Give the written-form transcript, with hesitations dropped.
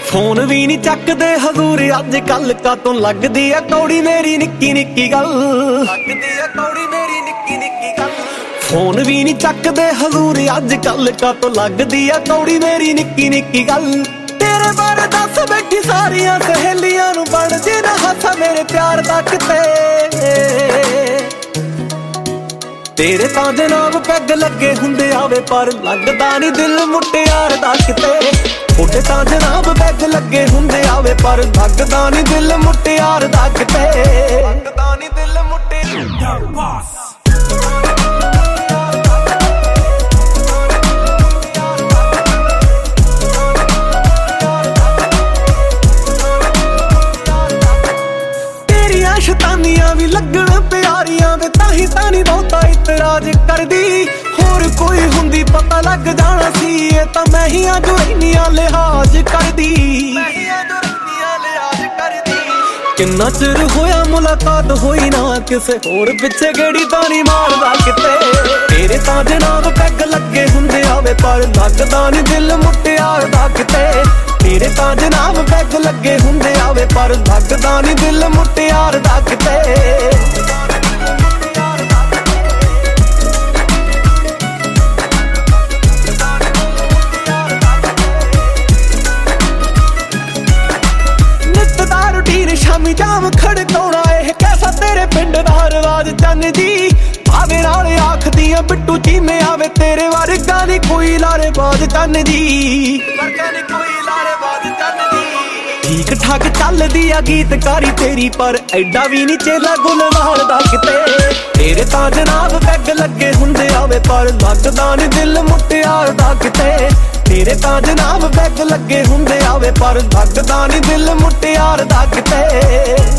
Phone भी नहीं चकदे हजूर अज कल का तू लगदी है कौड़ी मेरी निक्की निक्की गल लगदी है कौड़ी मेरी निक्की निक्की गल फोन भी नहीं चकदे हजूर अज कल का तू लगदी है कौड़ी मेरी निक्की निक्की गल तेरे बारे दस बैठी सारियां सहेलियां नू बन जे ना हासा मेरे प्यार दा किते तेरे तां जनाब पैग लगे हुंदे आवे पर लगदा नहीं दिल मुटियार दा किते ओटे तां जनाब पैग लगे हुंदे आवे पर लगदा नहीं दिल मुटियार दा किते लगदा नहीं दिल मुटियार बॉस तेरियां शैतानियां भी लगण प्यारियां वे ताही तानी बहुता इतराज करदी होर कोई हुंदी पता लग जाना सी ये तां मैं ही आ जो इन्नियां लिहाज करदी किन्ना चिर होया मुलाकात होई ना किसे होर पिछे गेड़ी तानी मारदा किते तेरे तां जनाब पैग लगे हुंदे आवे पर लगदा नहीं दिल मुटियार दा किते तेरे तां जनाब पैग लगे हुंदे आवे पर लगदा नहीं दिल मुटियार दा किते शामी जाम खड़काउणा ए कैसा तेरे पिंड दा रवाज चन जी भावे नाल आखदियां बिट्टू चीमे आवे तेरे वर्गा नी कोई लारे बाज चन जी वर्गा नी कोई लारे बाज चन जी ठीक ठाक चलदी आ गीतकारी तेरी पर एडा भी नी चेला गुलवाल दा किते तेरे तां जनाब पैग लगे हुंदे आवे पर लगदा नी दिल मुटियार दा किते तेरे तां जनाब पैग लगे हुंदे आवे पर लगदा नहीं दिल मुटियार दा किते।